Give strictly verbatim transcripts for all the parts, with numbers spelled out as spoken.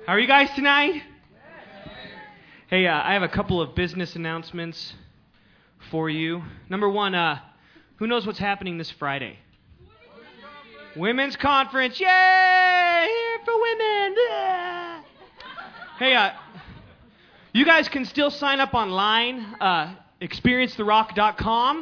How are you guys tonight? Hey, uh, I have a couple of business announcements for you. Number one, uh, who knows what's happening this Friday? Women's Conference. Yay! Here for women. Yeah. Hey, uh, you guys can still sign up online, uh, experience the rock dot com.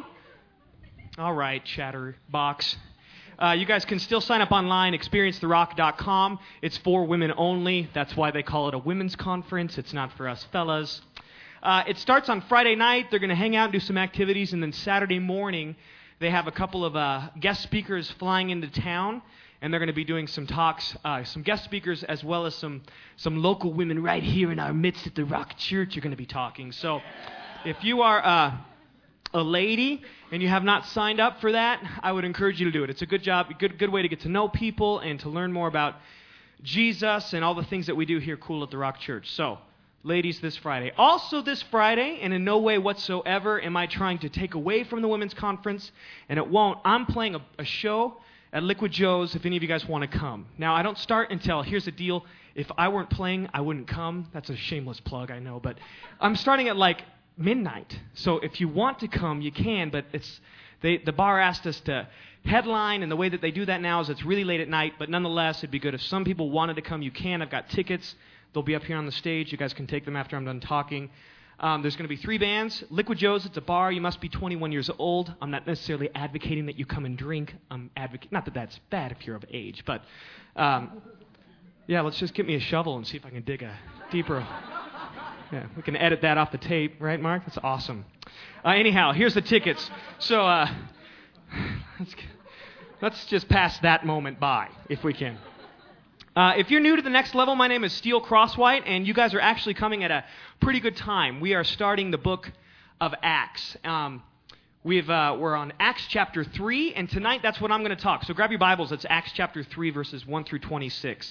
All right, chatterbox. Uh, you guys can still sign up online, experience the rock dot com. It's for women only. That's why they call it a women's conference. It's not for us fellas. Uh, it starts on Friday night. They're going to hang out and do some activities. And then Saturday morning, they have a couple of uh, guest speakers flying into town. And they're going to be doing some talks, uh, some guest speakers, as well as some, some local women right here in our midst at the Rock Church are going to be talking. So if you are uh, a lady and you have not signed up for that, I would encourage you to do it. It's a good job, a good, good way to get to know people and to learn more about Jesus and all the things that we do here cool at the Rock Church. So, ladies, this Friday. Also this Friday, and in no way whatsoever am I trying to take away from the women's conference, and it won't. I'm playing a, a show at Liquid Joe's if any of you guys want to come. Now, I don't start until, here's the deal, if I weren't playing, I wouldn't come. That's a shameless plug, I know, but I'm starting at like midnight. So if you want to come, you can, but it's they, the bar asked us to headline, and the way that they do that now is it's really late at night, but nonetheless, it'd be good if some people wanted to come. You can. I've got tickets. They'll be up here on the stage. You guys can take them after I'm done talking. Um, there's going to be three bands. Liquid Joe's, it's a bar. You must be twenty-one years old. I'm not necessarily advocating that you come and drink. I'm advocating, not that that's bad if you're of age, but um, yeah, let's just get me a shovel and see if I can dig a deeper. Yeah, we can edit that off the tape, right, Mark? That's awesome. Uh, anyhow, here's the tickets. So uh, let's, let's just pass that moment by, if we can. Uh, if you're new to the Next Level, my name is Steele Crosswhite, and you guys are actually coming at a pretty good time. We are starting the book of Acts. Um, we've, uh, we're on Acts chapter three, and tonight that's what I'm going to talk. So grab your Bibles. It's Acts chapter three, verses one through twenty-six.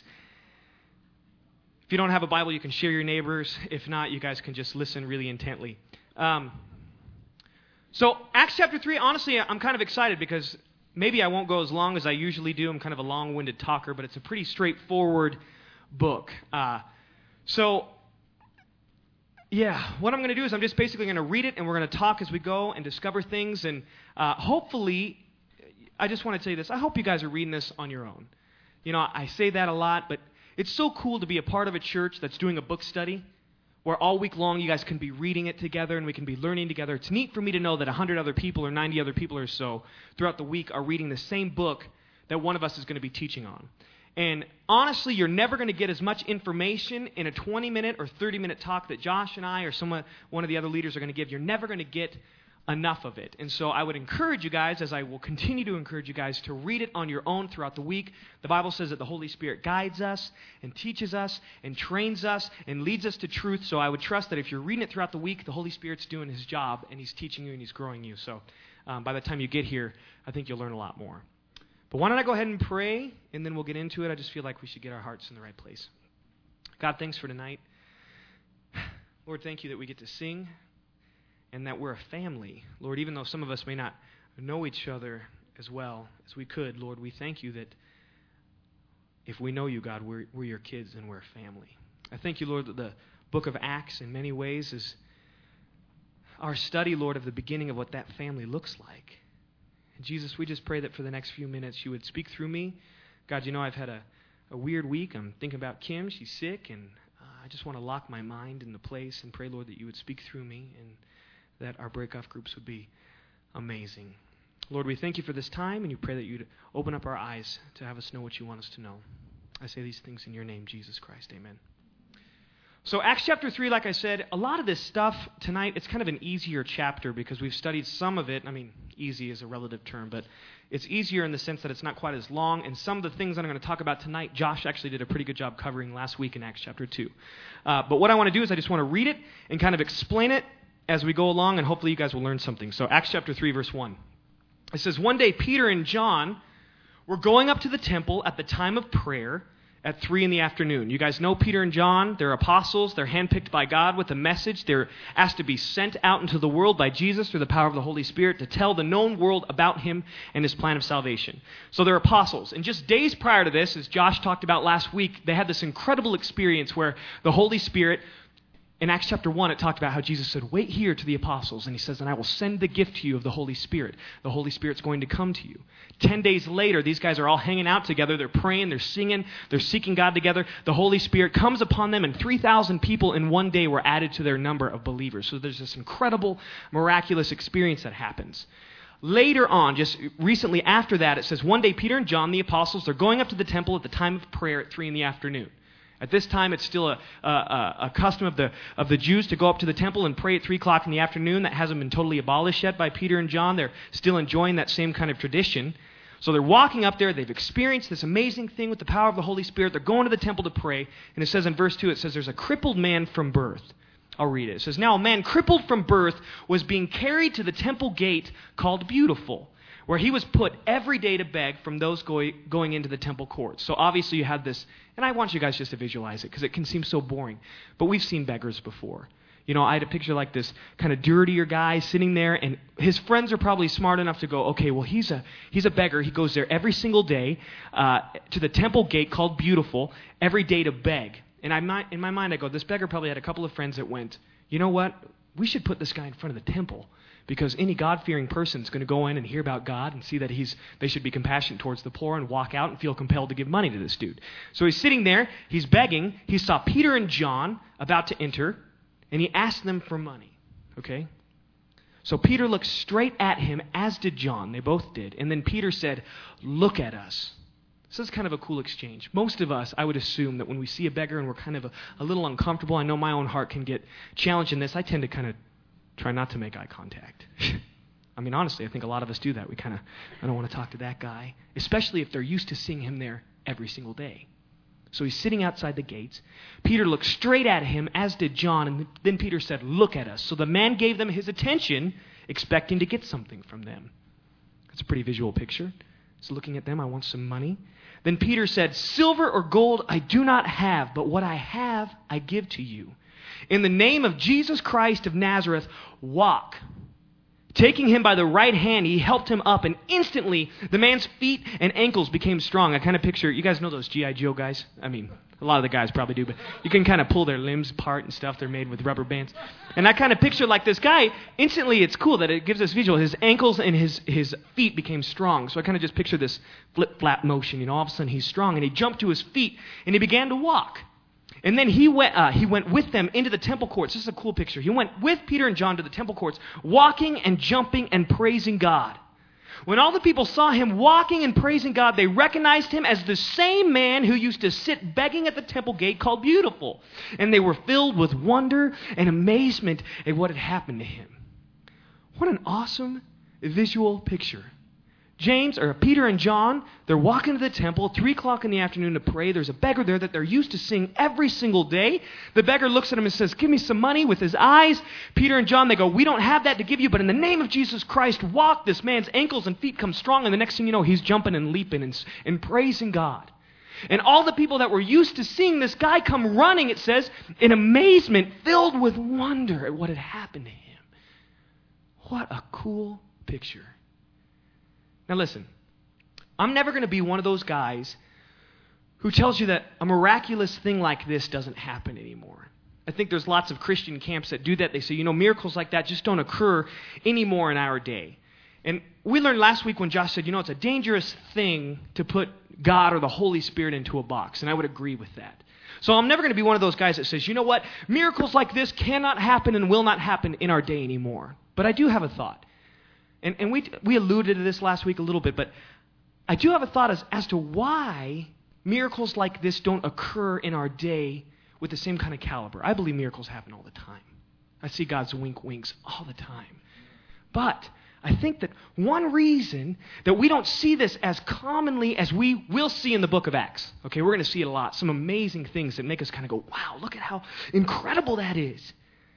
If you don't have a Bible, you can share your neighbors. If not, you guys can just listen really intently. Um, so Acts chapter three, honestly, I'm kind of excited because maybe I won't go as long as I usually do. I'm kind of a long-winded talker, but it's a pretty straightforward book. Uh, so, yeah, what I'm going to do is I'm just basically going to read it, and we're going to talk as we go and discover things. And uh, hopefully, I just want to tell you this. I hope you guys are reading this on your own. You know, I say that a lot, but it's so cool to be a part of a church that's doing a book study where all week long you guys can be reading it together and we can be learning together. It's neat for me to know that one hundred other people or ninety other people or so throughout the week are reading the same book that one of us is going to be teaching on. And honestly, you're never going to get as much information in a twenty-minute or thirty-minute talk that Josh and I or someone, one of the other leaders are going to give. You're never going to get enough of it. And so I would encourage you guys, as I will continue to encourage you guys, to read it on your own throughout the week. The Bible says that the Holy Spirit guides us and teaches us and trains us and leads us to truth. So I would trust that if you're reading it throughout the week, the Holy Spirit's doing His job and He's teaching you and He's growing you. So um, by the time you get here, I think you'll learn a lot more. But why don't I go ahead and pray, and then we'll get into it. I just feel like we should get our hearts in the right place. God, thanks for tonight. Lord, thank you that we get to sing and that we're a family. Lord, even though some of us may not know each other as well as we could, Lord, we thank you that if we know you, God, we're, we're your kids and we're a family. I thank you, Lord, that the book of Acts in many ways is our study, Lord, of the beginning of what that family looks like. And Jesus, we just pray that for the next few minutes you would speak through me. God, you know I've had a, a weird week. I'm thinking about Kim. She's sick, and uh, I just want to lock my mind into place and pray, Lord, that you would speak through me and that our break-off groups would be amazing. Lord, we thank you for this time, and you pray that you'd open up our eyes to have us know what you want us to know. I say these things in your name, Jesus Christ. Amen. So Acts chapter three, like I said, a lot of this stuff tonight, it's kind of an easier chapter because we've studied some of it. I mean, easy is a relative term, but it's easier in the sense that it's not quite as long. And some of the things that I'm going to talk about tonight, Josh actually did a pretty good job covering last week in Acts chapter two. Uh, but what I want to do is I just want to read it and kind of explain it as we go along, and hopefully you guys will learn something. So Acts chapter three, verse one. It says, "One day Peter and John were going up to the temple at the time of prayer at three in the afternoon. You guys know Peter and John. They're apostles. They're handpicked by God with a message. They're asked to be sent out into the world by Jesus through the power of the Holy Spirit to tell the known world about him and his plan of salvation. So they're apostles. And just days prior to this, as Josh talked about last week, they had this incredible experience where the Holy Spirit, in Acts chapter one, it talked about how Jesus said, wait here to the apostles. And he says, and I will send the gift to you of the Holy Spirit. The Holy Spirit's going to come to you. Ten days later, these guys are all hanging out together. They're praying, they're singing, they're seeking God together. The Holy Spirit comes upon them, and three thousand people in one day were added to their number of believers. So there's this incredible, miraculous experience that happens. Later on, just recently after that, it says, one day Peter and John, the apostles, they're going up to the temple at the time of prayer at three in the afternoon. At this time, it's still a, a, a custom of the of the Jews to go up to the temple and pray at three o'clock in the afternoon. That hasn't been totally abolished yet by Peter and John. They're still enjoying that same kind of tradition. So they're walking up there. They've experienced this amazing thing with the power of the Holy Spirit. They're going to the temple to pray. And it says in verse two, it says there's a crippled man from birth. I'll read it. It says, now a man crippled from birth was being carried to the temple gate called Beautiful, where he was put every day to beg from those going, going into the temple courts. So obviously you have this, and I want you guys just to visualize it because it can seem so boring. But we've seen beggars before. You know, I had a picture like this kind of dirtier guy sitting there, and his friends are probably smart enough to go, okay, well, he's a he's a beggar. He goes there every single day uh, to the temple gate called Beautiful every day to beg. And I might, in my mind, I go, this beggar probably had a couple of friends that went, you know what? We should put this guy in front of the temple. Because any God-fearing person is going to go in and hear about God and see that he's they should be compassionate towards the poor and walk out and feel compelled to give money to this dude. So he's sitting there, he's begging, he saw Peter and John about to enter, and he asked them for money. Okay? So Peter looked straight at him, as did John. They both did. And then Peter said, look at us. This is kind of a cool exchange. Most of us, I would assume, that when we see a beggar and we're kind of a, a little uncomfortable, I know my own heart can get challenged in this, I tend to kind of try not to make eye contact. I mean, honestly, I think a lot of us do that. We kind of, I don't want to talk to that guy, especially if they're used to seeing him there every single day. So he's sitting outside the gates. Peter looked straight at him, as did John, and then Peter said, look at us. So the man gave them his attention, expecting to get something from them. That's a pretty visual picture. He's looking at them, I want some money. Then Peter said, silver or gold I do not have, but what I have I give to you. In the name of Jesus Christ of Nazareth, walk. Taking him by the right hand, he helped him up, and instantly the man's feet and ankles became strong. I kind of picture, you guys know those G I Joe guys? I mean, a lot of the guys probably do, but you can kind of pull their limbs apart and stuff. They're made with rubber bands. And I kind of picture like this guy, instantly it's cool that it gives us visual. His ankles and his, his feet became strong. So I kind of just picture this flip-flap motion. You know, all of a sudden he's strong, and he jumped to his feet, and he began to walk. And then he went, uh, he went with them into the temple courts. This is a cool picture. He went with Peter and John to the temple courts, walking and jumping and praising God. When all the people saw him walking and praising God, they recognized him as the same man who used to sit begging at the temple gate called Beautiful. And they were filled with wonder and amazement at what had happened to him. What an awesome visual picture. James, or Peter and John, they're walking to the temple, three o'clock in the afternoon to pray. There's a beggar there that they're used to seeing every single day. The beggar looks at him and says, give me some money with his eyes. Peter and John, they go, we don't have that to give you, but in the name of Jesus Christ, walk. This man's ankles and feet come strong, and the next thing you know, he's jumping and leaping and, and praising God. And all the people that were used to seeing this guy come running, it says, in amazement, filled with wonder at what had happened to him. What a cool picture. Now listen, I'm never going to be one of those guys who tells you that a miraculous thing like this doesn't happen anymore. I think there's lots of Christian camps that do that. They say, you know, miracles like that just don't occur anymore in our day. And we learned last week when Josh said, you know, it's a dangerous thing to put God or the Holy Spirit into a box. And I would agree with that. So I'm never going to be one of those guys that says, you know what, miracles like this cannot happen and will not happen in our day anymore. But I do have a thought. And, and we we alluded to this last week a little bit, but I do have a thought as, as to why miracles like this don't occur in our day with the same kind of caliber. I believe miracles happen all the time. I see God's wink winks all the time. But I think that one reason that we don't see this as commonly as we will see in the book of Acts, okay, we're going to see it a lot, some amazing things that make us kind of go, wow, look at how incredible that is.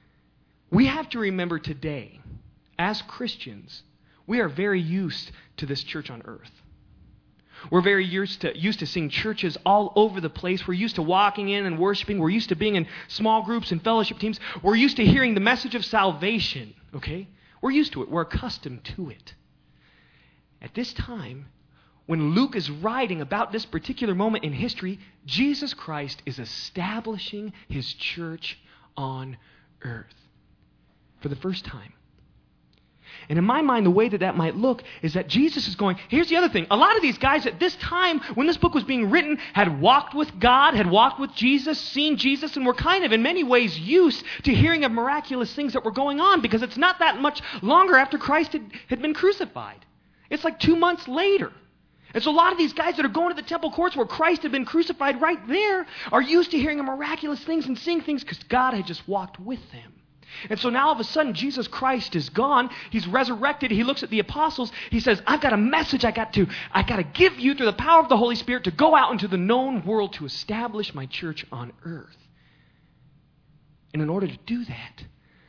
We have to remember today, as Christians, we are very used to this church on earth. We're very used to, used to seeing churches all over the place. We're used to walking in and worshiping. We're used to being in small groups and fellowship teams. We're used to hearing the message of salvation, okay? We're used to it. We're accustomed to it. At this time, when Luke is writing about this particular moment in history, Jesus Christ is establishing his church on earth for the first time. And in my mind, the way that that might look is that Jesus is going, here's the other thing. A lot of these guys at this time, when this book was being written, had walked with God, had walked with Jesus, seen Jesus, and were kind of in many ways used to hearing of miraculous things that were going on, because it's not that much longer after Christ had, had been crucified. It's like two months later. And so a lot of these guys that are going to the temple courts where Christ had been crucified right there are used to hearing of miraculous things and seeing things because God had just walked with them. And so now all of a sudden, Jesus Christ is gone. He's resurrected. He looks at the apostles. He says, I've got a message I got to, I got to give you through the power of the Holy Spirit to go out into the known world to establish my church on earth. And in order to do that,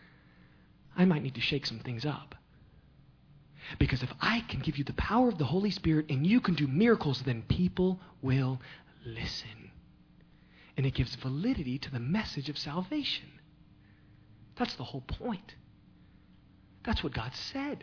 I might need to shake some things up. Because if I can give you the power of the Holy Spirit and you can do miracles, then people will listen. And it gives validity to the message of salvation. That's the whole point. That's what God said.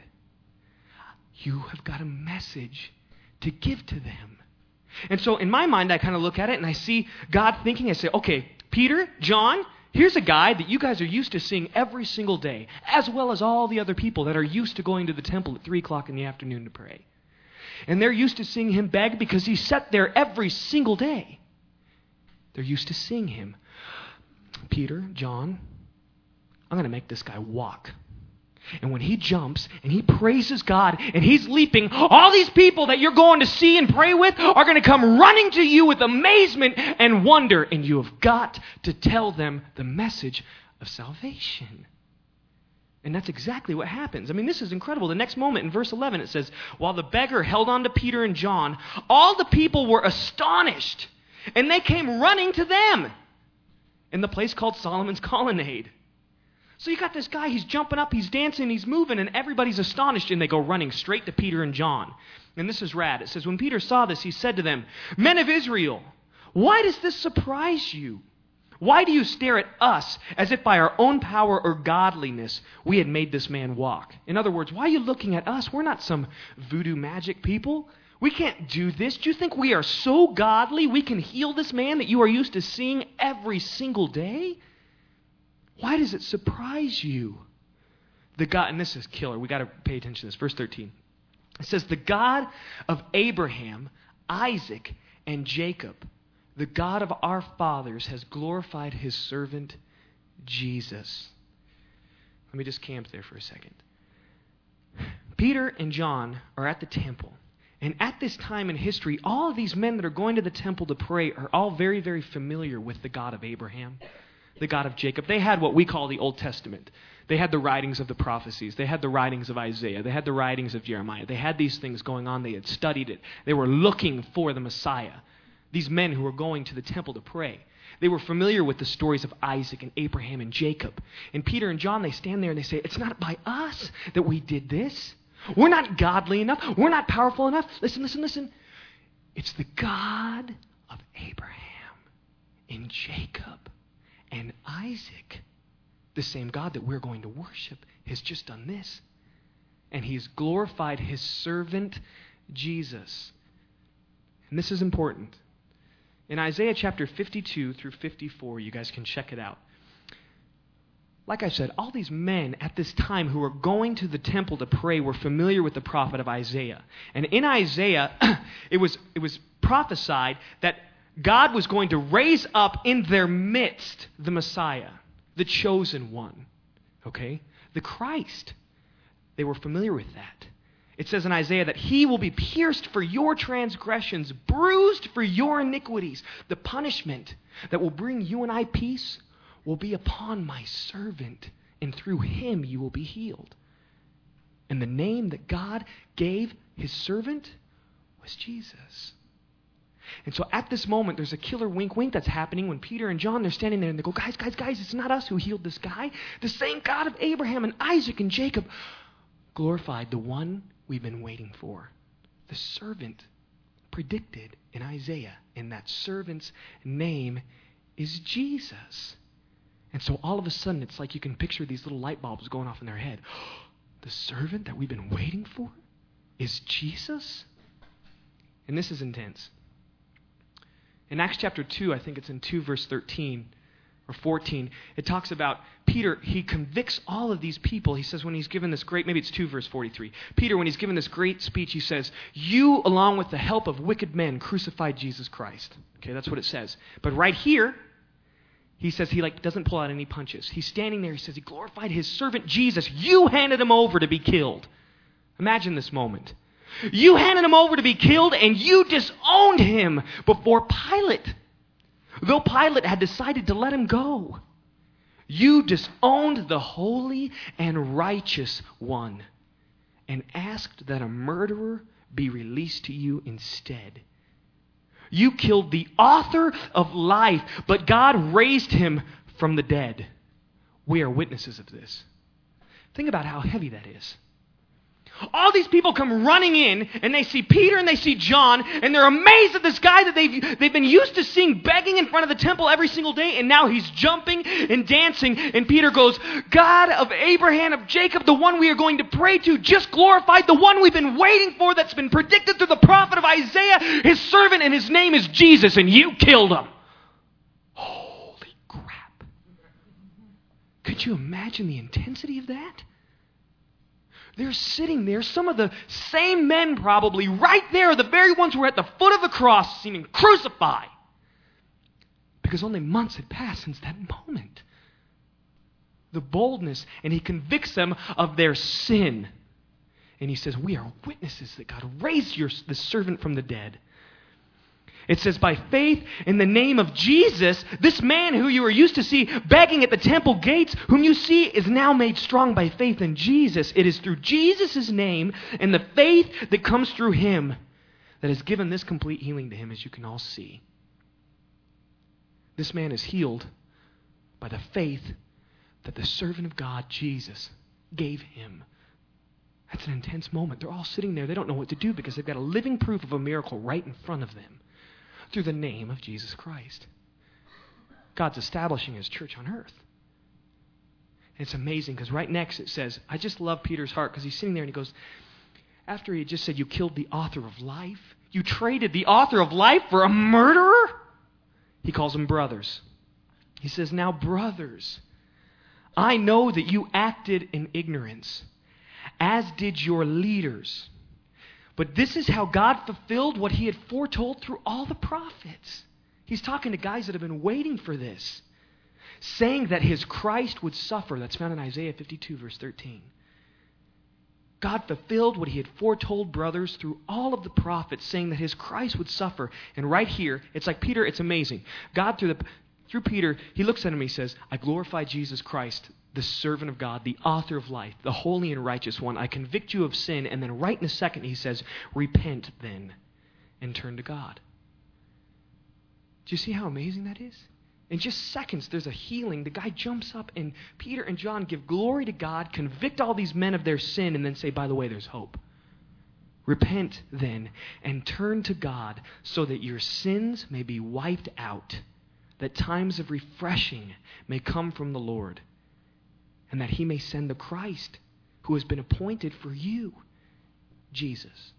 You have got a message to give to them. And so in my mind, I kind of look at it and I see God thinking, I say, okay, Peter, John, here's a guy that you guys are used to seeing every single day, as well as all the other people that are used to going to the temple at three o'clock in the afternoon to pray. And they're used to seeing him beg because he sat there every single day. They're used to seeing him. Peter, John, I'm going to make this guy walk. And when he jumps and he praises God and he's leaping, all these people that you're going to see and pray with are going to come running to you with amazement and wonder. And you have got to tell them the message of salvation. And that's exactly what happens. I mean, this is incredible. The next moment in verse eleven, it says, while the beggar held on to Peter and John, all the people were astonished. And they came running to them in the place called Solomon's Colonnade. So you got this guy, he's jumping up, he's dancing, he's moving, and everybody's astonished, and they go running straight to Peter and John. And this is rad. It says, when Peter saw this, he said to them, Men of Israel, why does this surprise you? Why do you stare at us as if by our own power or godliness we had made this man walk? In other words, why are you looking at us? We're not some voodoo magic people. We can't do this. Do you think we are so godly we can heal this man that you are used to seeing every single day? Why does it surprise you? The God, and this is killer. We got to pay attention to this. Verse thirteen. It says, the God of Abraham, Isaac, and Jacob, the God of our fathers, has glorified his servant Jesus. Let me just camp there for a second. Peter and John are at the temple. And at this time in history, all of these men that are going to the temple to pray are all very, very familiar with the God of Abraham, the God of Jacob. They had what we call the Old Testament. They had the writings of the prophecies. They had the writings of Isaiah. They had the writings of Jeremiah. They had these things going on. They had studied it. They were looking for the Messiah. These men who were going to the temple to pray. They were familiar with the stories of Isaac and Abraham and Jacob. And Peter and John, they stand there and they say, it's not by us that we did this. We're not godly enough. We're not powerful enough. Listen, listen, listen. It's the God of Abraham and Jacob and Isaac, the same God that we're going to worship, has just done this. And he's glorified his servant Jesus. And this is important. In Isaiah chapter fifty-two through fifty-four, you guys can check it out. Like I said, all these men at this time who were going to the temple to pray were familiar with the prophet of Isaiah. And in Isaiah, it was, it was prophesied that God was going to raise up in their midst the Messiah, the chosen one, okay? The Christ. They were familiar with that. It says in Isaiah that he will be pierced for your transgressions, bruised for your iniquities. The punishment that will bring you and I peace will be upon my servant, and through him you will be healed. And the name that God gave his servant was Jesus. And so at this moment, there's a killer wink-wink that's happening when Peter and John, they're standing there and they go, guys, guys, guys, it's not us who healed this guy. The same God of Abraham and Isaac and Jacob glorified the one we've been waiting for. The servant predicted in Isaiah, and that servant's name is Jesus. And so all of a sudden, it's like you can picture these little light bulbs going off in their head. The servant that we've been waiting for is Jesus? And this is intense. In Acts chapter two, I think it's in two verse thirteen or fourteen, it talks about Peter, he convicts all of these people. He says when he's given this great, maybe it's two verse forty-three. Peter, when he's given this great speech, he says, you, along with the help of wicked men, crucified Jesus Christ. Okay, that's what it says. But right here, he says he like doesn't pull out any punches. He's standing there. He says he glorified his servant Jesus. You handed him over to be killed. Imagine this moment. You handed him over to be killed, and you disowned him before Pilate. Though Pilate had decided to let him go, you disowned the holy and righteous one and asked that a murderer be released to you instead. You killed the author of life, but God raised him from the dead. We are witnesses of this. Think about how heavy that is. All these people come running in, and they see Peter and they see John, and they're amazed at this guy that they've, they've been used to seeing begging in front of the temple every single day, and now he's jumping and dancing. And Peter goes, God of Abraham, of Jacob, the one we are going to pray to, just glorified the one we've been waiting for that's been predicted through the prophet of Isaiah, his servant, and his name is Jesus, and you killed him. Holy crap. Could you imagine the intensity of that? They're sitting there, some of the same men probably, right there, the very ones who were at the foot of the cross, seeming crucify. Because only months had passed since that moment. The boldness, and he convicts them of their sin. And he says, we are witnesses that God raised your, the servant from the dead. It says, by faith in the name of Jesus, this man who you were used to see begging at the temple gates, whom you see is now made strong by faith in Jesus. It is through Jesus' name and the faith that comes through him that has given this complete healing to him, as you can all see. This man is healed by the faith that the servant of God, Jesus, gave him. That's an intense moment. They're all sitting there. They don't know what to do because they've got a living proof of a miracle right in front of them. Through the name of Jesus Christ. God's establishing his church on earth. And it's amazing because right next it says, I just love Peter's heart because he's sitting there and he goes, after he had just said, you killed the author of life, you traded the author of life for a murderer? He calls them brothers. He says, now brothers, I know that you acted in ignorance, as did your leaders. But this is how God fulfilled what he had foretold through all the prophets. He's talking to guys that have been waiting for this, saying that his Christ would suffer. That's found in Isaiah fifty-two, verse thirteen. God fulfilled what he had foretold, brothers, through all of the prophets, saying that his Christ would suffer. And right here, it's like Peter, it's amazing. God, through the through Peter, he looks at him and he says, I glorify Jesus Christ, the servant of God, the author of life, the holy and righteous one. I convict you of sin. And then right in a second, he says, repent then and turn to God. Do you see how amazing that is? In just seconds, there's a healing. The guy jumps up and Peter and John give glory to God, convict all these men of their sin, and then say, by the way, there's hope. Repent then and turn to God so that your sins may be wiped out, that times of refreshing may come from the Lord, and that he may send the Christ who has been appointed for you, Jesus.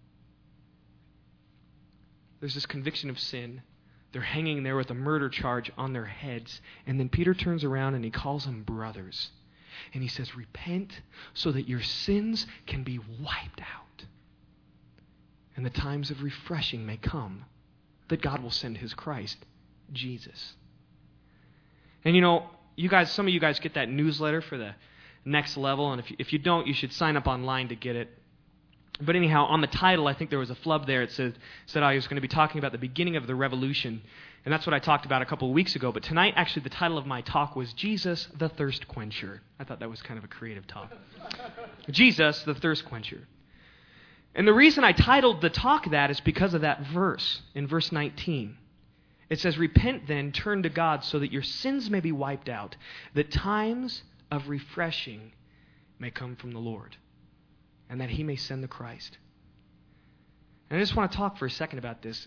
There's this conviction of sin. They're hanging there with a murder charge on their heads. And then Peter turns around and he calls them brothers. And he says, repent so that your sins can be wiped out. And the times of refreshing may come, that God will send his Christ, Jesus. And you know, you guys, some of you guys get that newsletter for the next level. And if you, if you don't, you should sign up online to get it. But anyhow, on the title, I think there was a flub there. It said, said I was going to be talking about the beginning of the revolution. And that's what I talked about a couple of weeks ago. But tonight, actually, the title of my talk was Jesus, the Thirst Quencher. I thought that was kind of a creative talk. Jesus, the Thirst Quencher. And the reason I titled the talk that is because of that verse in verse nineteen. It says, repent then, turn to God so that your sins may be wiped out, that times of refreshing may come from the Lord, and that he may send the Christ. And I just want to talk for a second about this.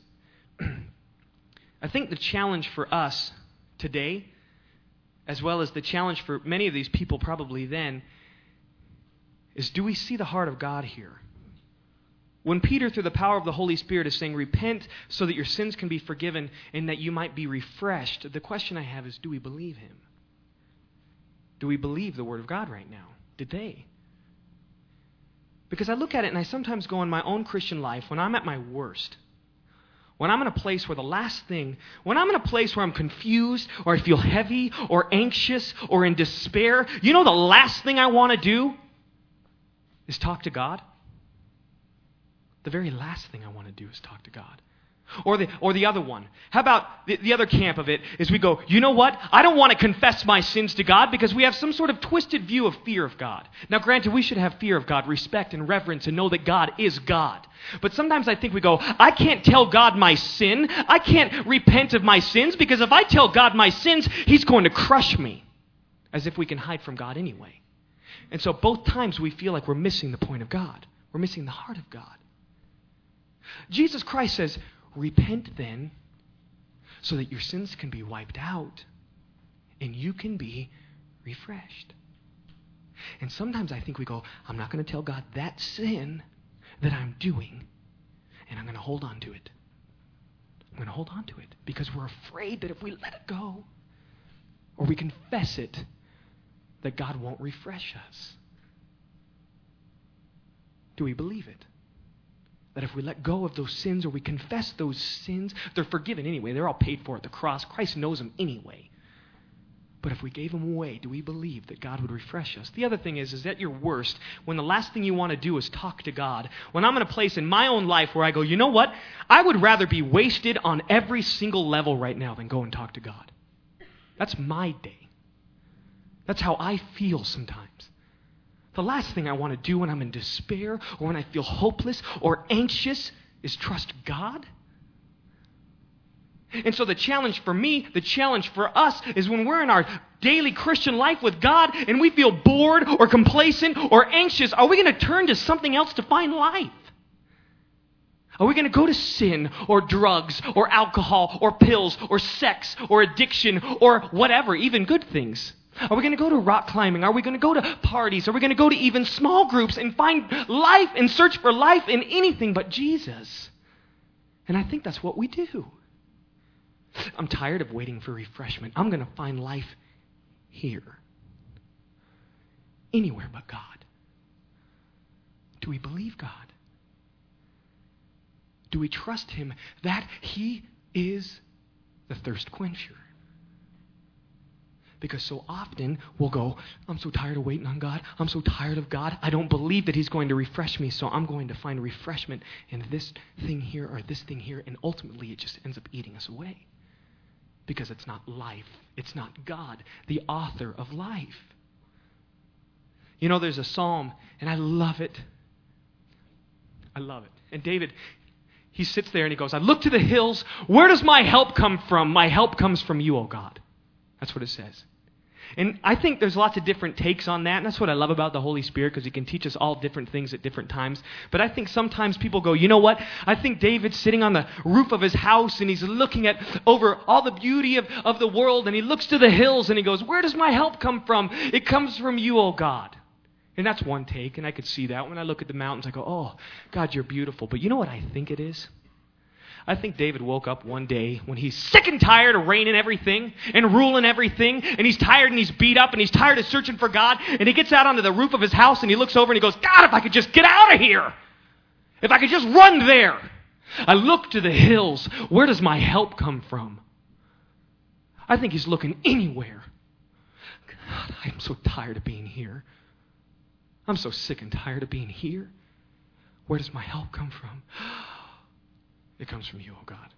I think the challenge for us today, as well as the challenge for many of these people probably then, is do we see the heart of God here? When Peter, through the power of the Holy Spirit, is saying, repent so that your sins can be forgiven and that you might be refreshed, the question I have is, do we believe him? Do we believe the Word of God right now? Did they? Because I look at it and I sometimes go in my own Christian life, when I'm at my worst, when I'm in a place where the last thing, when I'm in a place where I'm confused or I feel heavy or anxious or in despair, you know the last thing I want to do is talk to God? The very last thing I want to do is talk to God. Or the, or the other one. How about the, the other camp of it is we go, you know what? I don't want to confess my sins to God because we have some sort of twisted view of fear of God. Now, granted, we should have fear of God, respect and reverence, and know that God is God. But sometimes I think we go, I can't tell God my sin. I can't repent of my sins because if I tell God my sins, He's going to crush me. As if we can hide from God anyway. And so both times we feel like we're missing the point of God. We're missing the heart of God. Jesus Christ says, repent then so that your sins can be wiped out and you can be refreshed. And sometimes I think we go, I'm not going to tell God that sin that I'm doing, and I'm going to hold on to it. I'm going to hold on to it because we're afraid that if we let it go or we confess it, that God won't refresh us. Do we believe it? That if we let go of those sins or we confess those sins, they're forgiven anyway. They're all paid for at the cross. Christ knows them anyway. But if we gave them away, do we believe that God would refresh us? The other thing is, is at your worst, when the last thing you want to do is talk to God, when I'm in a place in my own life where I go, you know what? I would rather be wasted on every single level right now than go and talk to God. That's my day. That's how I feel sometimes. The last thing I want to do when I'm in despair or when I feel hopeless or anxious is trust God. And so the challenge for me, the challenge for us is when we're in our daily Christian life with God and we feel bored or complacent or anxious, are we going to turn to something else to find life? Are we going to go to sin or drugs or alcohol or pills or sex or addiction or whatever, even good things? Are we going to go to rock climbing? Are we going to go to parties? Are we going to go to even small groups and find life and search for life in anything but Jesus? And I think that's what we do. I'm tired of waiting for refreshment. I'm going to find life here. Anywhere but God. Do we believe God? Do we trust Him that He is the thirst quencher? Because so often we'll go, I'm so tired of waiting on God. I'm so tired of God. I don't believe that He's going to refresh me, so I'm going to find refreshment in this thing here or this thing here, and ultimately it just ends up eating us away. Because it's not life. It's not God, the author of life. You know, there's a psalm, and I love it. I love it. And David, he sits there and he goes, I look to the hills. Where does my help come from? My help comes from you, O God. That's what it says. And I think there's lots of different takes on that, and that's what I love about the Holy Spirit, because He can teach us all different things at different times. But I think sometimes people go, you know what? I think David's sitting on the roof of his house, and he's looking at over all the beauty of, of the world, and he looks to the hills, and he goes, where does my help come from? It comes from you, O God. And that's one take, and I could see that. When I look at the mountains, I go, oh, God, you're beautiful. But you know what I think it is? I think David woke up one day when he's sick and tired of reigning everything and ruling everything, and he's tired and he's beat up and he's tired of searching for God, and he gets out onto the roof of his house and he looks over and he goes, God, if I could just get out of here. If I could just run there. I look to the hills. Where does my help come from? I think he's looking anywhere. God, I'm so tired of being here. I'm so sick and tired of being here. Where does my help come from? It comes from you, oh God.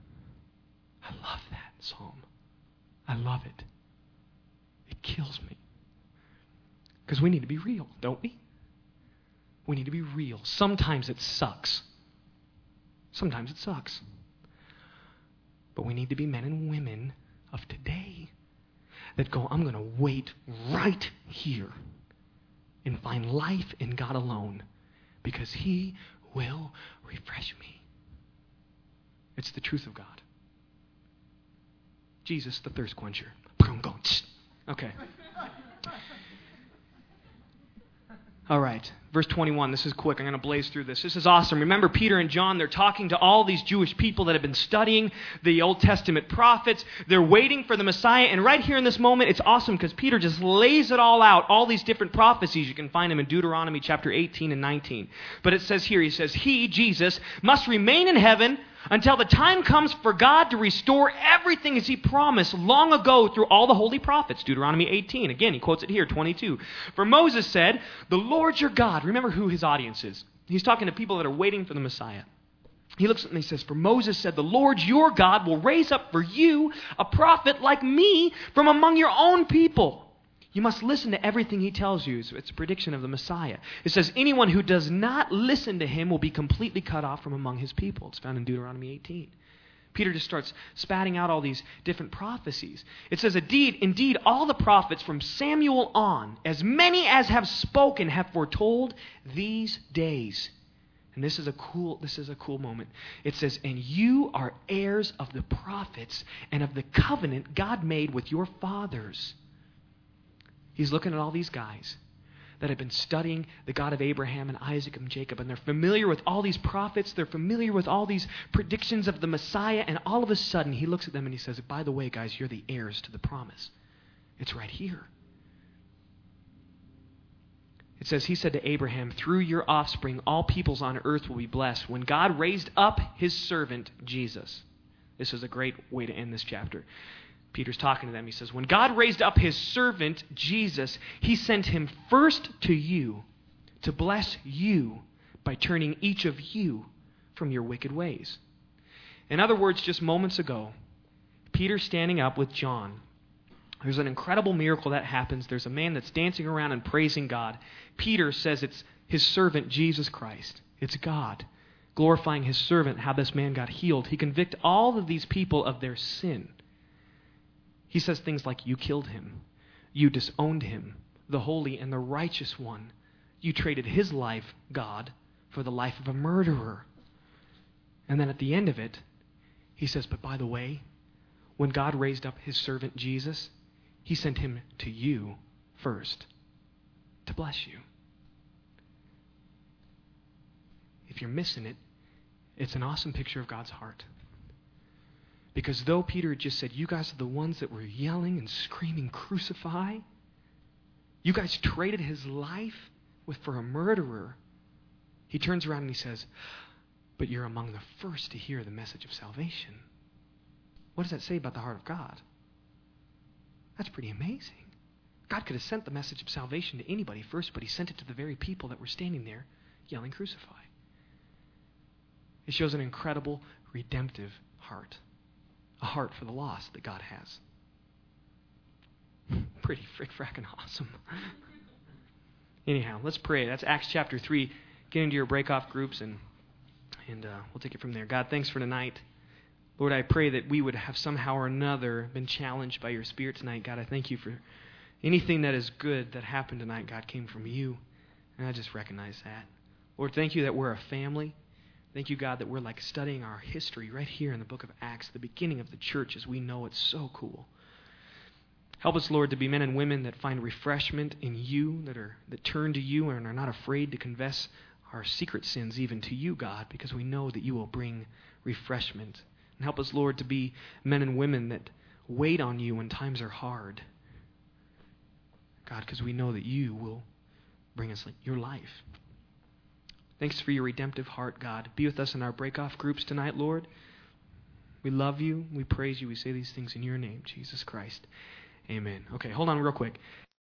I love that psalm. I love it. It kills me. Because we need to be real, don't we? We need to be real. Sometimes it sucks. Sometimes it sucks. But we need to be men and women of today that go, I'm going to wait right here and find life in God alone, because He will refresh me. It's the truth of God. Jesus, the thirst quencher. Okay. All right, verse twenty-one, this is quick. I'm going to blaze through this. This is awesome. Remember, Peter and John, they're talking to all these Jewish people that have been studying the Old Testament prophets. They're waiting for the Messiah. And right here in this moment, it's awesome because Peter just lays it all out, all these different prophecies. You can find them in Deuteronomy chapter eighteen and nineteen. But it says here, he says, He, Jesus, must remain in heaven until the time comes for God to restore everything as He promised long ago through all the holy prophets. Deuteronomy eighteen. Again, he quotes it here, twenty-two. For Moses said, the Lord your God. Remember who his audience is. He's talking to people that are waiting for the Messiah. He looks at them and he says, for Moses said, the Lord your God will raise up for you a prophet like me from among your own people. You must listen to everything he tells you. It's a prediction of the Messiah. It says, anyone who does not listen to him will be completely cut off from among his people. It's found in Deuteronomy eighteen. Peter just starts spatting out all these different prophecies. It says, indeed, indeed, all the prophets from Samuel on, as many as have spoken, have foretold these days. And this is a cool, this is a cool moment. It says, and you are heirs of the prophets and of the covenant God made with your fathers. He's looking at all these guys that have been studying the God of Abraham and Isaac and Jacob, and they're familiar with all these prophets, they're familiar with all these predictions of the Messiah, and all of a sudden he looks at them and he says, by the way, guys, you're the heirs to the promise. It's right here. It says, he said to Abraham, through your offspring, all peoples on earth will be blessed. When God raised up his servant, Jesus. This is a great way to end this chapter. Peter's talking to them. He says, when God raised up his servant, Jesus, he sent him first to you to bless you by turning each of you from your wicked ways. In other words, just moments ago, Peter's standing up with John. There's an incredible miracle that happens. There's a man that's dancing around and praising God. Peter says it's his servant, Jesus Christ. It's God glorifying his servant, how this man got healed. He convicted all of these people of their sin. He says things like, you killed him. You disowned him, the holy and the righteous one. You traded his life, God, for the life of a murderer. And then at the end of it, he says, but by the way, when God raised up his servant Jesus, he sent him to you first to bless you. If you're missing it, it's an awesome picture of God's heart. Because though Peter had just said, you guys are the ones that were yelling and screaming, crucify. You guys traded his life with for a murderer. He turns around and he says, but you're among the first to hear the message of salvation. What does that say about the heart of God? That's pretty amazing. God could have sent the message of salvation to anybody first, but he sent it to the very people that were standing there yelling, crucify. It shows an incredible, redemptive heart. A heart for the lost that God has. Pretty frick-fracking awesome. Anyhow, let's pray. That's Acts chapter three. Get into your break-off groups and, and uh, we'll take it from there. God, thanks for tonight. Lord, I pray that we would have somehow or another been challenged by your Spirit tonight. God, I thank you for anything that is good that happened tonight, God, came from you. And I just recognize that. Lord, thank you that we're a family. Thank you, God, that we're like studying our history right here in the book of Acts, the beginning of the church as we know it's so cool. Help us, Lord, to be men and women that find refreshment in you, that are that turn to you and are not afraid to confess our secret sins even to you, God, because we know that you will bring refreshment. And help us, Lord, to be men and women that wait on you when times are hard. God, because we know that you will bring us your life. Thanks for your redemptive heart, God. Be with us in our break-off groups tonight, Lord. We love you. We praise you. We say these things in your name, Jesus Christ. Amen. Okay, hold on real quick.